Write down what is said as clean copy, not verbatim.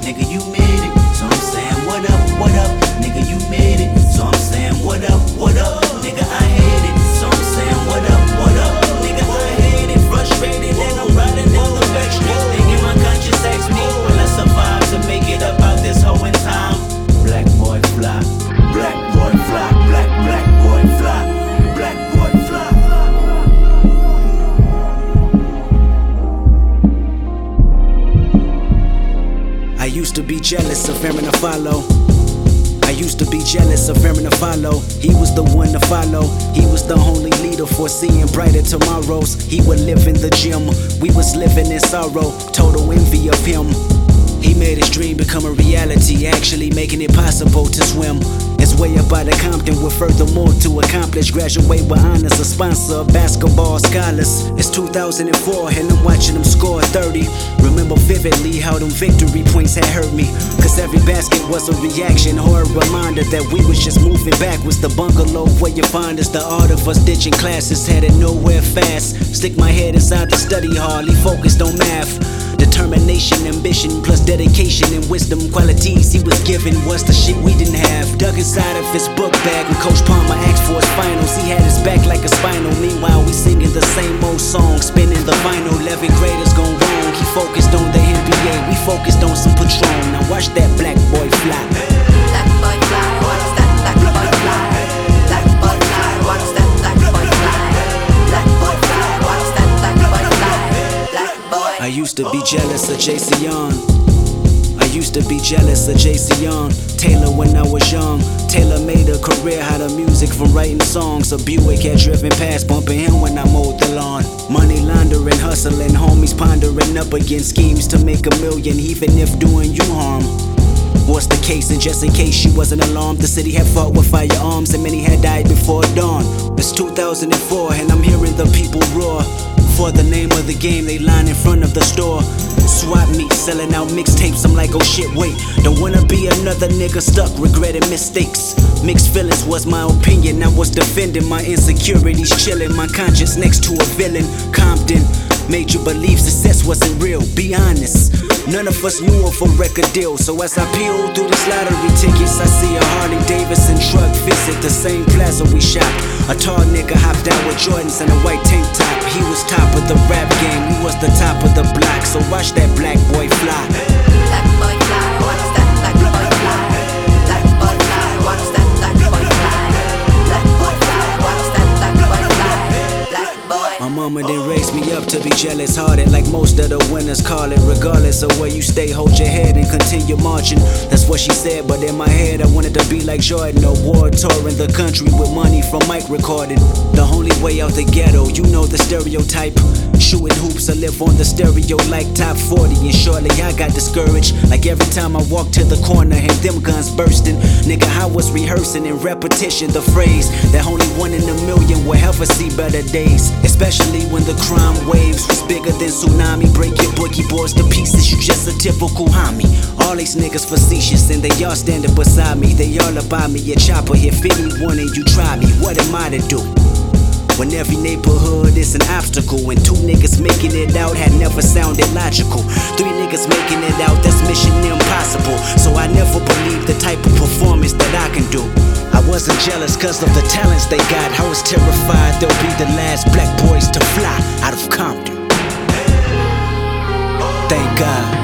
nigga, you made it. So I'm saying, what up, nigga, you made it. So I'm saying, what up, nigga, I hate it. So I'm saying, what up, nigga, I hate it. Frustrated and I'm riding down the back streets, thinking my conscience asks me, will I survive to make it up out this hoe in time? Black boy fly, black boy fly, black boy fly, black boy fly. I used to be jealous of fearing to follow. I used to be jealous of fearing to follow. He was the one to follow. He was the only leader foreseeing brighter tomorrows. He would live in the gym. We was living in sorrow. Total envy of him. He made his dream become a reality, actually making it possible to swim. It's way up out of Compton with furthermore to accomplish. Graduate with honors, a sponsor of basketball scholars. It's 2004 and I'm watching them score 30. Remember vividly how them victory points had hurt me. Cause every basket was a reaction or a reminder that we was just moving backwards. The bungalow where you find us, the art of us ditching classes, headed nowhere fast. Stick my head inside the study hall, he focused on math. Determination, ambition, plus dedication and wisdom qualities he was given was the shit we didn't have. Dug inside of his book bag and Coach Palmer asked for his finals. He had his back like a spinal. Meanwhile, we singing the same old song, spinning the vinyl. 11th graders gone wrong. He focused on the NBA, we focused on some Patron. Now watch that black boy fly. Black boy fly, watch that black boy fly. Black boy fly, watch that black boy fly. Black boy fly, watch that black boy fly. Black boy. I used to be jealous of JC Young. I used to be jealous of JC Young. Taylor when I was young. Taylor made a career out of music from writing songs. A Buick had driven past, bumping him when I mowed the lawn. Money laundering, hustling, homies pondering up against schemes to make $1 million, even if doing you harm. What's the case? And just in case you wasn't alarmed, the city had fought with firearms and many had died before dawn. It's 2004 and I'm hearing the people roar. For the name of the game, they line in front of the store. Swap meet, selling out mixtapes. I'm like, oh shit, wait. Don't wanna be another nigga stuck regretting mistakes. Mixed feelings was my opinion. I was defending my insecurities, chilling my conscience next to a villain. Compton made you believe success wasn't real. Be honest, none of us knew of a record deal. So as I peel through these lottery tickets, I see a Harley Davidson truck visit the same plaza we shot. A tall nigga hopped out with Jordans and a white tank top. He was top of the rap game, we was the top of the block. So watch that black boy fly. Black boy fly, watch that black boy fly. Black boy fly, watch that black boy fly. Black boy fly, watch that black boy fly. Black boy. My mama didn't raise me up to be jealous hearted like most of the winners call it. Regardless of where you stay, hold your head and continue marching. That's what she said, but in my head I wanted to be like Jordan. A war touring the country with money from mic recording. The only way out the ghetto, you know the stereotype. Shooting hoops, I live on the stereo like top 40. And shortly I got discouraged, like every time I walked to the corner and them guns bursting. Nigga, I was rehearsing in repetition the phrase that only 1 in a million will ever see better days. Especially when the crime waves was bigger than tsunami. Break your boogie boards to pieces, you just a typical homie. All these niggas facetious and they all standing beside me. They all about me, a chopper here, 51 and you try me. What am I to do? When every neighborhood is an obstacle, and 2 niggas making it out had never sounded logical. 3 niggas making it out, that's mission impossible. So I never believed the type of performance that I can do. I wasn't jealous cause of the talents they got. I was terrified they'll be the last black boys to fly out of Compton. Thank God.